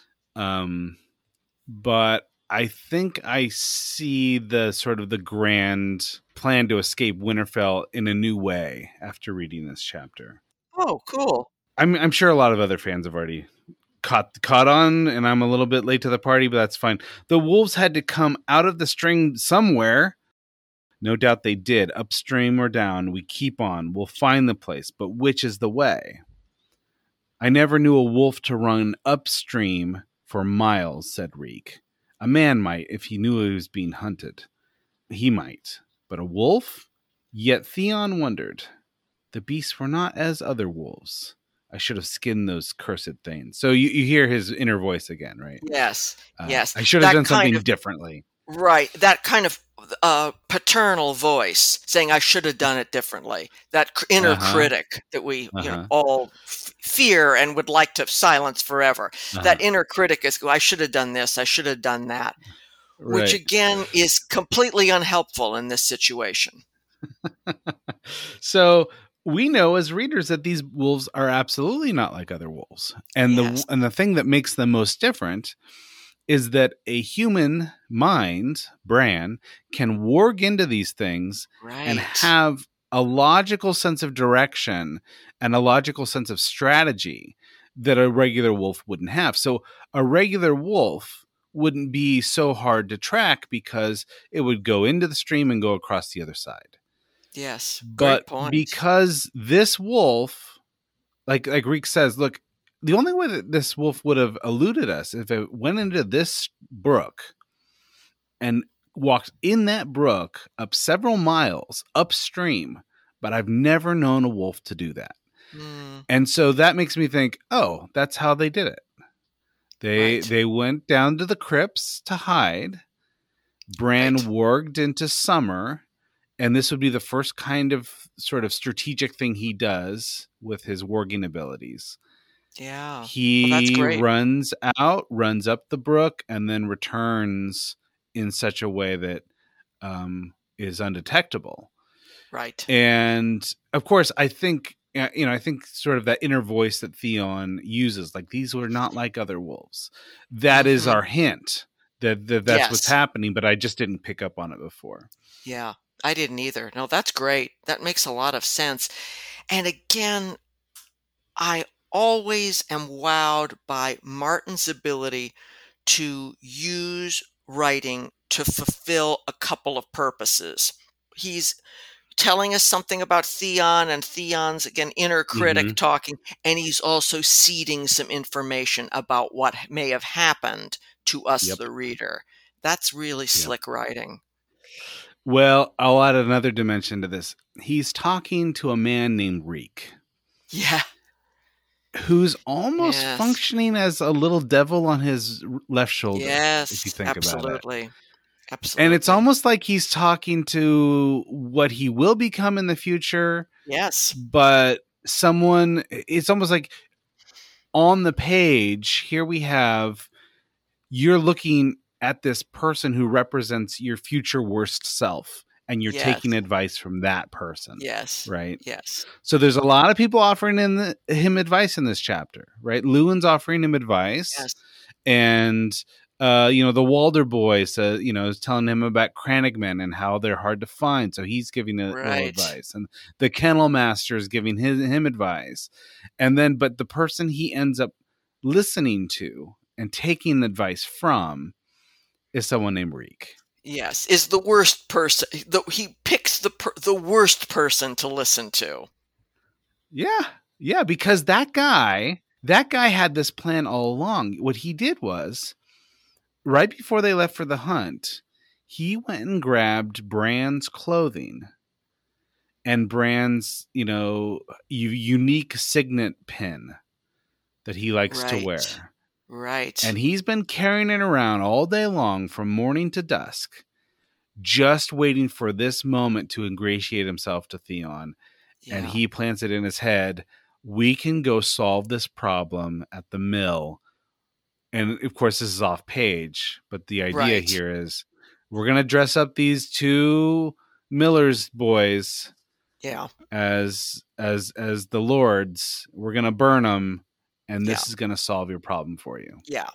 but I think I see the sort of the grand plan to escape Winterfell in a new way after reading this chapter. Oh, cool. I'm sure a lot of other fans have already caught on, and I'm a little bit late to the party, but that's fine. The wolves had to come out of the string somewhere. No doubt they did. Upstream or down, we keep on. We'll find the place, but which is the way? I never knew a wolf to run upstream for miles, said Reek. A man might if he knew he was being hunted. He might. But a wolf? Yet Theon wondered. The beasts were not as other wolves. I should have skinned those cursed things. So you hear his inner voice again, right? Yes. Yes. I should have That done something kind of- differently. Right. That kind of paternal voice saying, I should have done it differently. That inner critic that we all fear and would like to silence forever. That inner critic is, I should have done this. I should have done that. Right. Which again is completely unhelpful in this situation. So we know as readers that these wolves are absolutely not like other wolves. And the thing that makes them most different is that a human mind, Bran, can warg into these things and have a logical sense of direction and a logical sense of strategy that a regular wolf wouldn't have. So a regular wolf wouldn't be so hard to track because it would go into the stream and go across the other side. Yes, but great point. Because this wolf, like Reek says, look, the only way that this wolf would have eluded us if it went into this brook and walked in that brook up several miles upstream. But I've never known a wolf to do that. And so that makes me think, oh, that's how they did it. They went down to the crypts to hide. Bran warged into Summer. And this would be the first kind of sort of strategic thing he does with his warging abilities. Yeah. He runs out, runs up the brook, and then returns in such a way that is undetectable. Right. And of course, I think sort of that inner voice that Theon uses, like these were not like other wolves. That is our hint that's what's happening, but I just didn't pick up on it before. Yeah. I didn't either. No, that's great. That makes a lot of sense. And again, I always am wowed by Martin's ability to use writing to fulfill a couple of purposes. He's telling us something about Theon and Theon's, again, inner critic talking, and he's also seeding some information about what may have happened to us, the reader. That's really slick writing. Well, I'll add another dimension to this. He's talking to a man named Reek. Yeah. Who's almost functioning as a little devil on his left shoulder. Yes, if you think about it. Absolutely. And it's almost like he's talking to what he will become in the future. Yes. But it's almost like on the page, here we have, you're looking at this person who represents your future worst self, and you're taking advice from that person. Yes. Right? Yes. So there's a lot of people offering him advice in this chapter, right? Lewin's offering him advice. Yes. And, the Walder boys, is telling him about Crannogmen and how they're hard to find. So he's giving little advice. And the Kennel Master is giving him advice. And then, but the person he ends up listening to and taking advice from is someone named Reek. Yes, is the worst person. He picks the worst person to listen to. Yeah, because that guy had this plan all along. What he did was, right before they left for the hunt, he went and grabbed Bran's clothing and Bran's, unique signet pin that he likes to wear. Right. And he's been carrying it around all day long from morning to dusk, just waiting for this moment to ingratiate himself to Theon. Yeah. And he plants it in his head. We can go solve this problem at the mill. And of course, this is off page, but the idea here is we're going to dress up these two Miller's boys as the lords. We're going to burn them. And this is going to solve your problem for you. Yeah.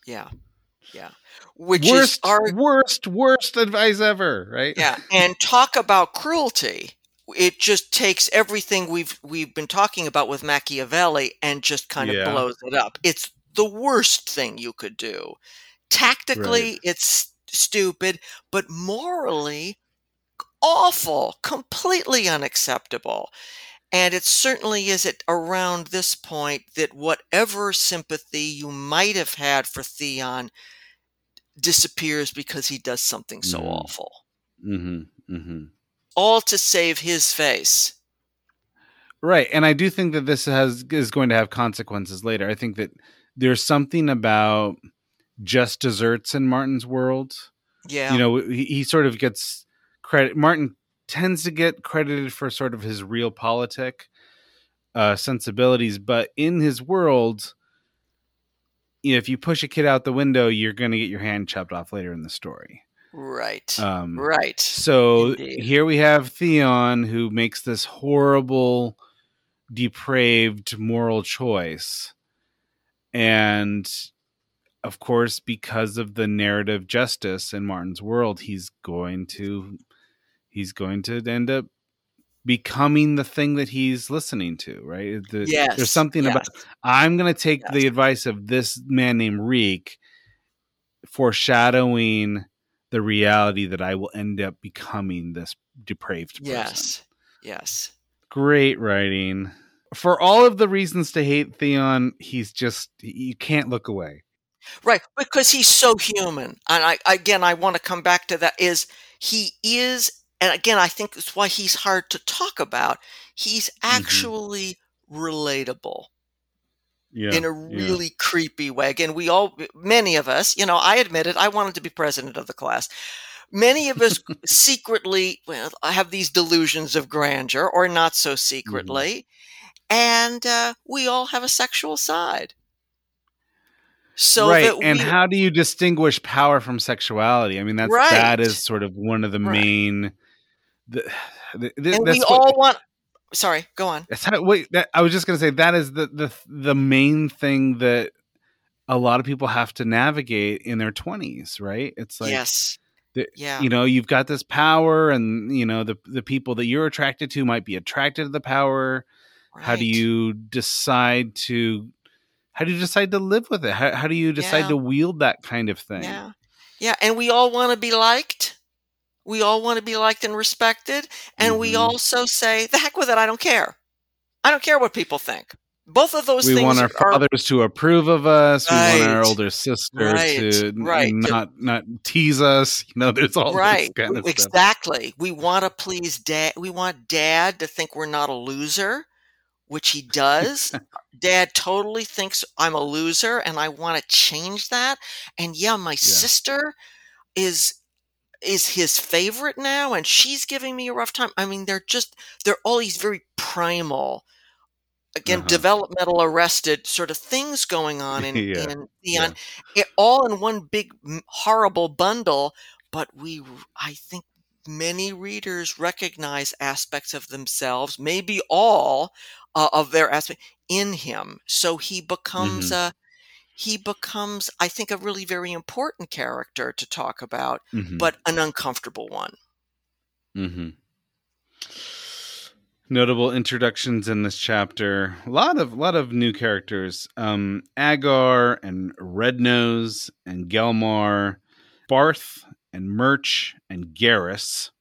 Which worst, is our worst advice ever, right? Yeah. And talk about cruelty. It just takes everything we've been talking about with Machiavelli and just kind of blows it up. It's the worst thing you could do. Tactically, it's stupid, but morally, awful, completely unacceptable. And it certainly is at around this point that whatever sympathy you might have had for Theon disappears because he does something so awful. Mm-hmm. Mm-hmm. All to save his face. Right. And I do think that this is going to have consequences later. I think that there's something about just desserts in Martin's world. Yeah. You know, he sort of gets credit. Martin tends to get credited for sort of his realpolitik sensibilities, but in his world, you know, if you push a kid out the window, you're going to get your hand chopped off later in the story. Right. Right. So Indeed. Here we have Theon, who makes this horrible, depraved moral choice. And of course, because of the narrative justice in Martin's world, he's going to end up becoming the thing that he's listening to, right? Yes. There's something about, I'm going to take the advice of this man named Reek, foreshadowing the reality that I will end up becoming this depraved person. Yes. Great writing. For all of the reasons to hate Theon, you can't look away. Right, because he's so human. And I want to come back to that, he is, and again, I think that's why he's hard to talk about. He's actually relatable. Yeah, in a really creepy way. Again, many of us, I admitted I wanted to be president of the class. Many of us secretly have these delusions of grandeur, or not so secretly, and we all have a sexual side. So right, and how do you distinguish power from sexuality? I mean, that is sort of one of the main. Sorry, go on. I was just going to say that is the main thing that a lot of people have to navigate in their 20s, right? It's like, you've got this power, and the people that you're attracted to might be attracted to the power. Right. How do you decide to live with it? How do you decide to wield that kind of thing? Yeah, and we all want to be liked. We all want to be liked and respected. And we also say, the heck with it, I don't care. I don't care what people think. Both of those things. We want our fathers to approve of us. Right. We want our older sister to not tease us. There's all this kind of stuff. Exactly. We want to please dad. We want dad to think we're not a loser, which he does. Dad totally thinks I'm a loser, and I want to change that. And my sister is his favorite now, and she's giving me a rough time. I mean, they're all these very primal, again, developmental arrested sort of things going on in Theon, all in one big horrible bundle. But I think many readers recognize aspects of themselves, maybe all of their aspects in him. So he becomes I think, a really very important character to talk about, but an uncomfortable one. Notable introductions in this chapter. A lot of new characters. Agar and Rednose and Gelmar, Barth and Murch and Garrus.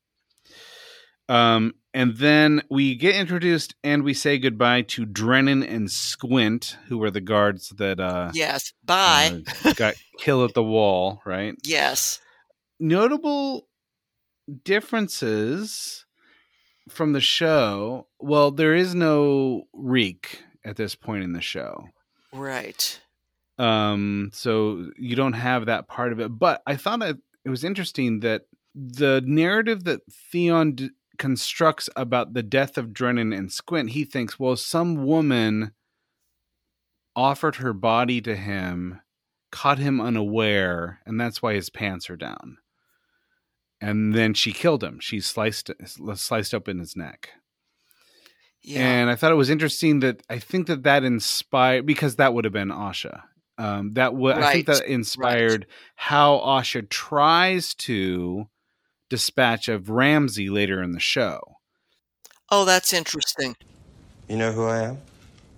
And then we get introduced and we say goodbye to Drennan and Squint, who were the guards that got killed at the wall, right? Yes. Notable differences from the show. Well, there is no Reek at this point in the show. Right. So you don't have that part of it. But I thought it was interesting that the narrative that Theon constructs about the death of Drennan and Squint, he thinks, well, some woman offered her body to him, caught him unaware, and that's why his pants are down. And then she killed him. She sliced open his neck. Yeah. And I thought it was interesting that I think that inspired, because that would have been Asha. I think that inspired how Asha tries to dispatch of Ramsay later in the show. Oh, that's interesting. You know who I am?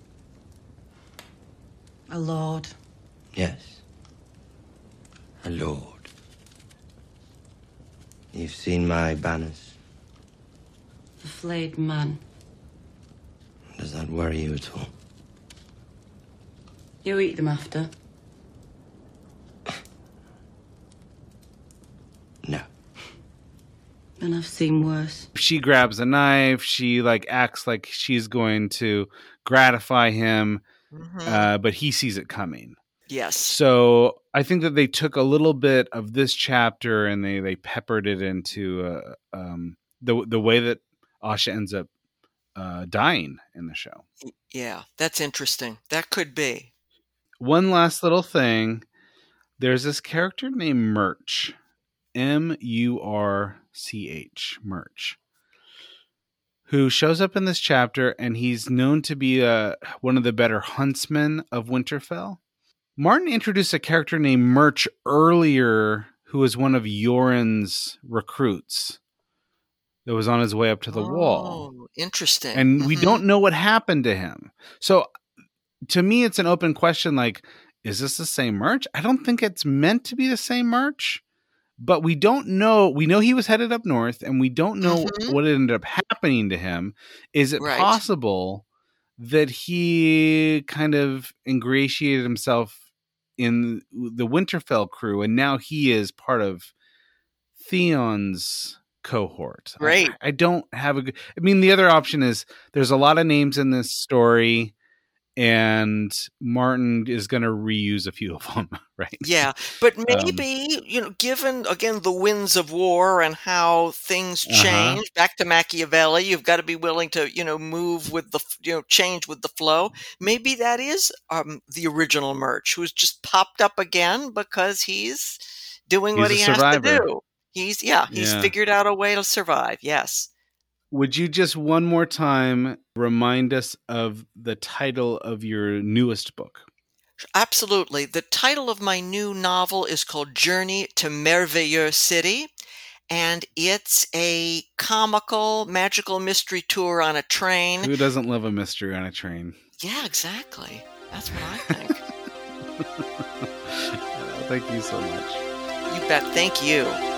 A lord. Yes. A lord. You've seen my banners, The flayed man. Does that worry you at all? You eat them after. No. And I've seen worse. She grabs a knife. She like acts like she's going to gratify him, but he sees it coming. Yes. So I think that they took a little bit of this chapter and they peppered it into the way that Asha ends up dying in the show. Yeah, that's interesting. That could be. One last little thing. There's this character named Murch. Murch. Murch. Who shows up in this chapter, and he's known to be one of the better huntsmen of Winterfell. Martin introduced a character named Murch earlier, who was one of Yoren's recruits that was on his way up to the wall. Oh, interesting. And we don't know what happened to him. So to me, it's an open question, like, is this the same Murch? I don't think it's meant to be the same Murch, but we don't know. We know he was headed up north, and we don't know what ended up happening to him. Is it possible that he kind of ingratiated himself in the Winterfell crew, and now he is part of Theon's cohort? Right. I don't have a good... I mean, the other option is there's a lot of names in this story, and Martin is going to reuse a few of them, right? Yeah, but maybe, given, again, the winds of war and how things change, back to Machiavelli, you've got to be willing to, move with the, change with the flow. Maybe that is the original Murch, who's just popped up again because he's doing what he has to do. He's figured out a way to survive, yes. Would you just one more time remind us of the title of your newest book? Absolutely. The title of my new novel is called Journey to Merveilleux City, and it's a comical, magical mystery tour on a train. Who doesn't love a mystery on a train? Yeah, exactly. That's what I think. Thank you so much. You bet. Thank you.